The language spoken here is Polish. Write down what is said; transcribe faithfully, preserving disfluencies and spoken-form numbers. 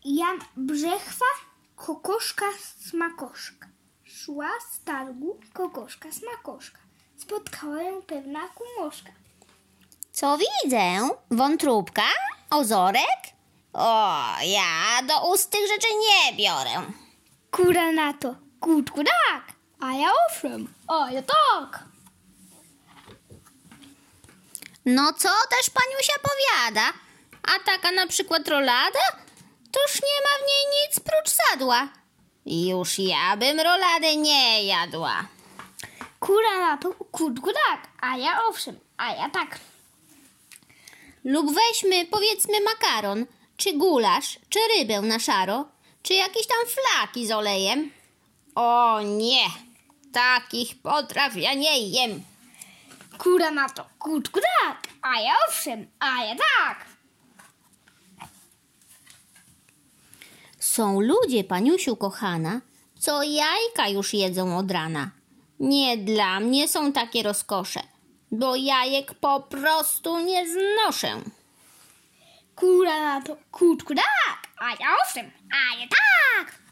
Jan Brzechwa, kokoszka smakoszka. Szła z targu kokoszka smakoszka. Spotkała ją pewna kumoszka. Co widzę? Wątróbka? Ozorek? O, ja do ust tych rzeczy nie biorę. Kura na to, kurczku tak, a ja owszem, a ja tak. No co też paniusia powiada? A taka na przykład rolada? Toż nie ma w niej nic prócz sadła. Już ja bym rolady nie jadła. Kura na to, kurczku tak, a ja owszem, a ja tak. Lub weźmy, powiedzmy, makaron, czy gulasz, czy rybę na szaro, czy jakieś tam flaki z olejem. O nie, takich potraw ja nie jem. Kura na to, kurczku tak, a ja owszem, a ja tak. Są ludzie, paniusiu kochana, co jajka już jedzą od rana. Nie dla mnie są takie rozkosze, bo jajek po prostu nie znoszę. Kura na to, kurczku tak, a ja owszem, a ja tak.